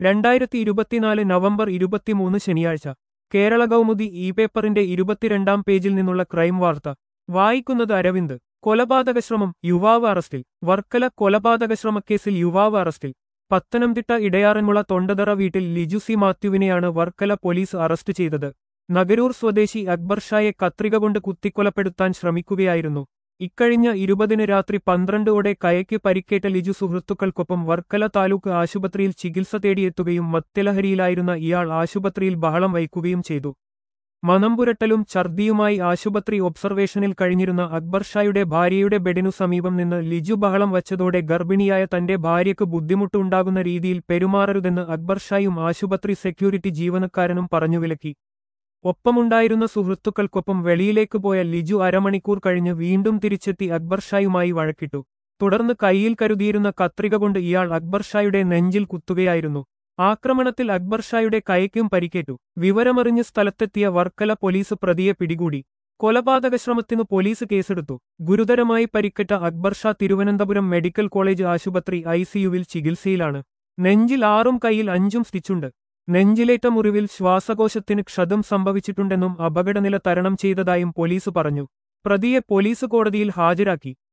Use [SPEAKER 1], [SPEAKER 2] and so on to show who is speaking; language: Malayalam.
[SPEAKER 1] 2024 നവംബർ 23 ശനിയാഴ്ച കേരള കൗമുദി ഇ പേപ്പറിന്റെ 22-ാം പേജിൽ നിന്നുള്ള ക്രൈം വാർത്ത വായിക്കുന്നത് അരവിന്ദ്. കൊലപാതകശ്രമം, യുവാവ് അറസ്റ്റിൽ. വർക്കല കൊലപാതകശ്രമക്കേസിൽ യുവാവ് അറസ്റ്റിൽ. പത്തനംതിട്ട ഇടയാറന്മുള തൊണ്ടതറ വീട്ടിൽ ലിജു സി മാത്യുവിനെയാണ് വർക്കല പോലീസ് അറസ്റ്റ് ചെയ്തത്. നഗരൂർ സ്വദേശി അക്ബർ ഷായെ കത്രിക കൊണ്ട് കുത്തിക്കൊലപ്പെടുത്താൻ ശ്രമിക്കുകയായിരുന്നു. ഇക്കഴിഞ്ഞ 20-ന് രാത്രി 12-ഓടെ കൈയ്ക്ക് പരിക്കേറ്റ ലിജു സുഹൃത്തുക്കൾക്കൊപ്പം വർക്കല താലൂക്ക് ആശുപത്രിയിൽ ചികിത്സ തേടിയെത്തുകയും മദ്യലഹരിയിലായിരുന്ന ഇയാൾ ആശുപത്രിയിൽ ബഹളം വയ്ക്കുകയും ചെയ്തു. മനംപുരട്ടലും ഛർദിയുമായി ആശുപത്രി ഒബ്സർവേഷനിൽ കഴിഞ്ഞിരുന്ന അക്ബർ ഷായുടെ ഭാര്യയുടെ ബെഡിനു സമീപം നിന്ന് ലിജു ബഹളം വച്ചതോടെ ഗർഭിണിയായ തന്റെ ഭാര്യയ്ക്ക് ബുദ്ധിമുട്ടുണ്ടാകുന്ന രീതിയിൽ പെരുമാറരുതെന്ന് അക്ബർ ഷായും ആശുപത്രി സെക്യൂരിറ്റി ജീവനക്കാരനും പറഞ്ഞുവിലക്കി. ഒപ്പമുണ്ടായിരുന്ന സുഹൃത്തുക്കൾക്കൊപ്പം വെളിയിലേക്ക് പോയ ലിജു അരമണിക്കൂർ കഴിഞ്ഞ് വീണ്ടും തിരിച്ചെത്തി അക്ബർ ഷായുമായി വഴക്കിട്ടു. തുടർന്ന് കൈയിൽ കരുതിയിരുന്ന കത്രിക കൊണ്ട് ഇയാൾ അക്ബർ ഷായുടെ നെഞ്ചിൽ കുത്തുകയായിരുന്നു. ആക്രമണത്തിൽ അക്ബർ ഷായുടെ കൈയ്ക്കും പരിക്കേറ്റു. വിവരമറിഞ്ഞ് സ്ഥലത്തെത്തിയ വർക്കല പോലീസ് പ്രതിയെ പിടികൂടി. കൊലപാതകശ്രമത്തിനു പോലീസ് കേസെടുത്തു. ഗുരുതരമായി പരിക്കേറ്റ അക്ബർ ഷാ തിരുവനന്തപുരം മെഡിക്കൽ കോളേജ് ആശുപത്രി ICUവിൽ ചികിത്സയിലാണ്. നെഞ്ചിൽ 6ഉം കൈയിൽ 5ഉം സ്റ്റിച്ചുണ്ട്. നെഞ്ചിലേറ്റ മുറിവിൽ ശ്വാസകോശത്തിന് ക്ഷതം സംഭവിച്ചിട്ടുണ്ടെന്നും അപകടനില തരണം ചെയ്തതായും പോലീസ് പറഞ്ഞു. പ്രതിയെ പോലീസ് കോടതിയിൽ ഹാജരാക്കി.